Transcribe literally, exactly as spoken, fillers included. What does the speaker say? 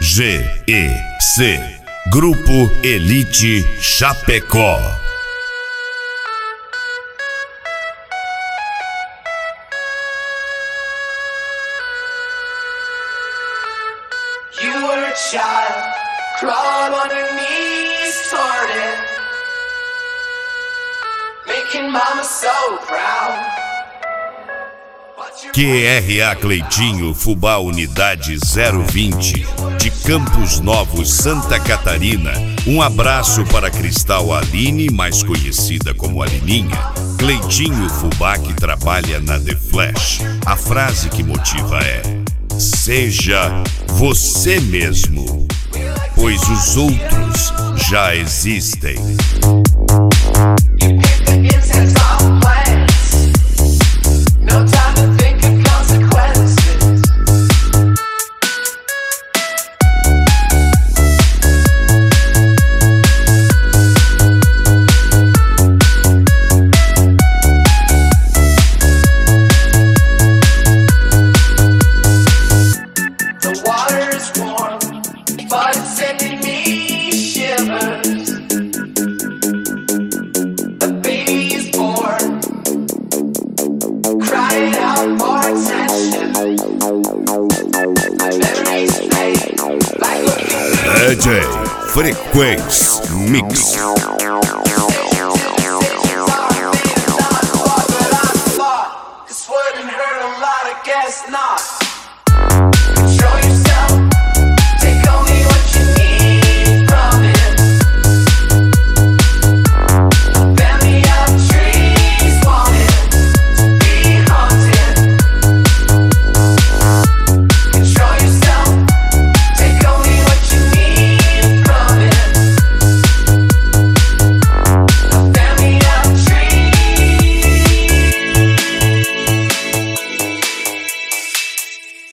G E C Grupo Elite Chapecó. You were a child, crawled on your knees toward it, making mama so proud. Q R A Cleitinho, Fubá Unidade zero vinte, de Campos Novos, Santa Catarina. Um abraço para Cristal Aline, mais conhecida como Alininha. Cleitinho Fubá, que trabalha na The Flash. A frase que motiva é: seja você mesmo, pois os outros já existem. D J Frequência Mix.